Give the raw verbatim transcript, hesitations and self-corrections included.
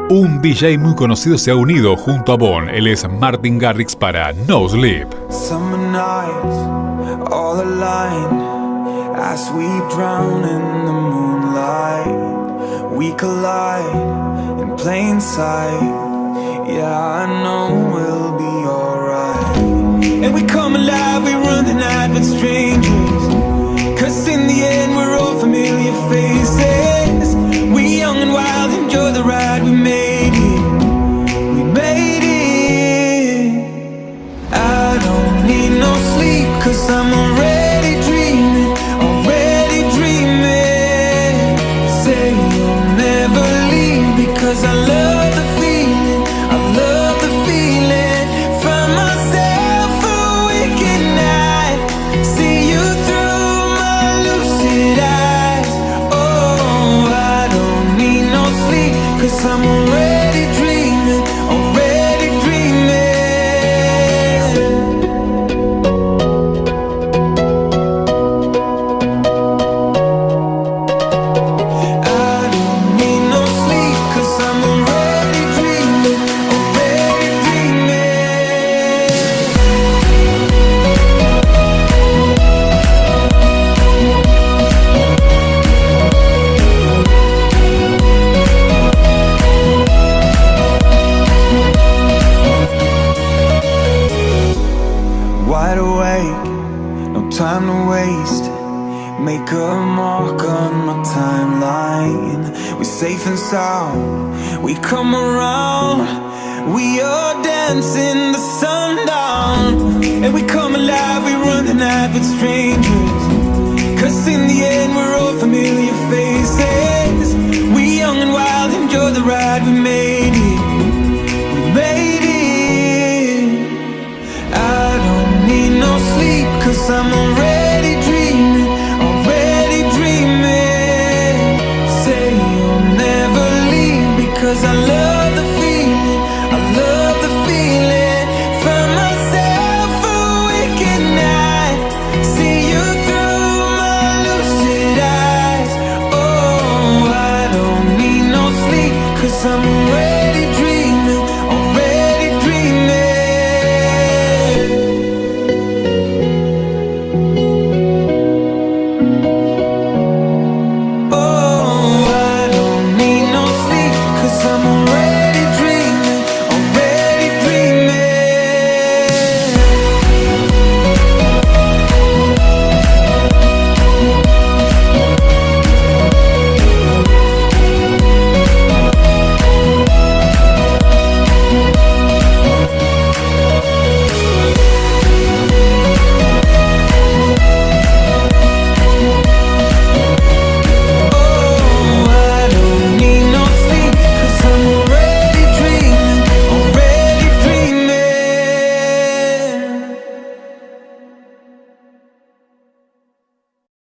Un D J muy conocido se ha unido junto a Bon. Él es Martin Garrix para No Sleep. Summer nights, all aligned, as we drown in the moonlight. We collide in plain sight. Yeah, I know we'll be alright. And we come alive, we run the night with strangers, 'cause in the end we're all familiar faces. We young and wild, enjoy the ride, we made it, we made it. I don't need no sleep, 'cause I'm already dreaming, already dreaming. Say you'll never leave, because I love the feeling, I love the feeling. Find myself awake at night, see you through my lucid eyes. Oh, I don't need no sleep, 'cause I'm already dreaming, already dreaming. I don't need no sleep, 'cause I'm already dreaming, already dreaming. Wide awake, no time to waste. Make a mark on my timeline. We're safe and sound, we come around. We are dancing the sundown. And we come alive, we run the night with strangers, 'cause in the end we're all familiar faces. We young and wild, enjoy the ride, we made it, we made it. I don't need no sleep, 'cause I'm already dreaming, already dreaming. Say you'll never leave, because I love the feeling, I love the feeling. Find myself awake at night, see you through my lucid eyes. Oh, I don't need no sleep, 'cause I'm